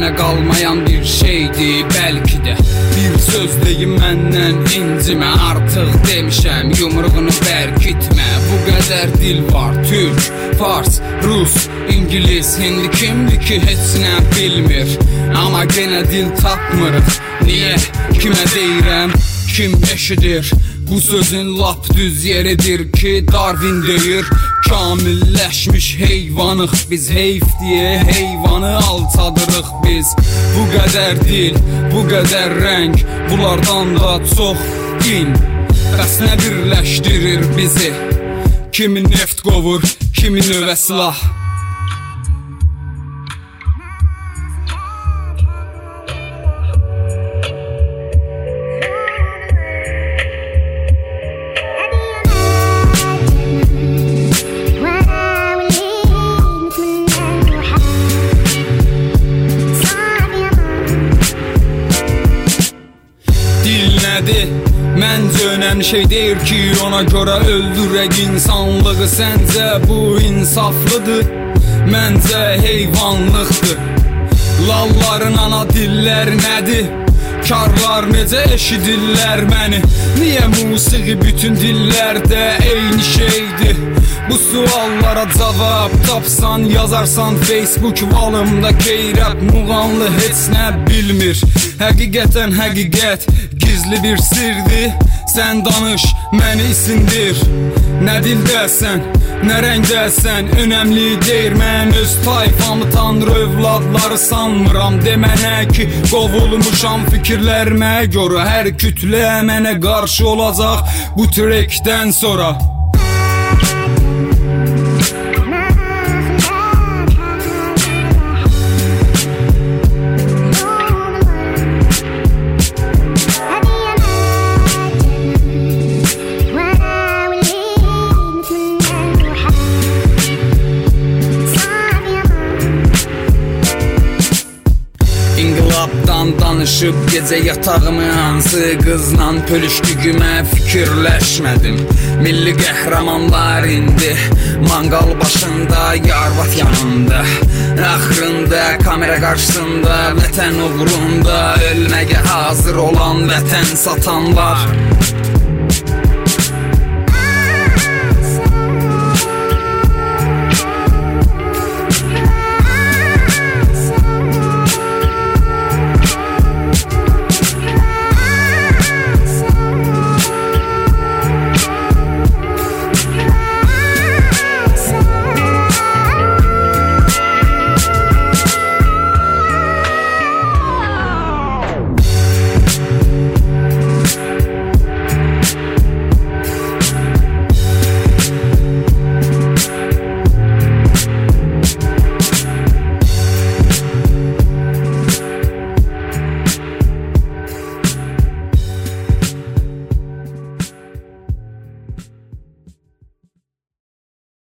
mənə qalmayan bir şeydir. Bəlkə də bir söz deyim məndən incimə, artıq demişəm yumruğunu bərkitmə. Bu qədər dil var, türk, fars, rus, İngiliz, hindi, kimdir ki heç nə bilmir. Amma genə dil tapmırıq. Niyə? Kimə deyirəm? Kim eşidir? Bu sözün lap düz yeridir ki Darwin deyir, kamilləşmiş heyvanıq biz, heyf deyə heyvanı alçadırıq biz. Bu qədər dil, bu qədər rəng, bunlardan da çox din, bəs nə birləşdirir bizi? Kimi neft qovur, kimi növə silah. Məncə önəmli şey deyir ki, ona görə öldürək insanlığı. Səncə bu insaflıdır? Məncə heyvanlıqdır. Lalların ana dilləri nədir? Karlar necə eşidirlər məni? Niyə musiqi bütün dillərdə eyni şeydir? Bu suallara cavab tapsan, yazarsan Facebook valımda Keyrət Muğanlı heç nə bilmir. Həqiqətən həqiqət gizli bir sirdir. Sən danış, məni isindir. Nə dildəsən, nə rəngdəsən, önəmli deyir. Mən öz tayfamı tanrı övladları sanmıram. Demənə ki, qovulmuşam fikirlərimə görə. Hər kütlə mənə qarşı olacaq bu trekdən sonra. İnqilabdan danışıb gecə yatağımı hansı qızla pölüşdüyümə fikirləşmədim. Milli qəhrəmanlar indi manqal başında, yarvat yanında, axırında kamera qarşısında, vətən uğrunda ölməyə hazır olan vətən satanlar.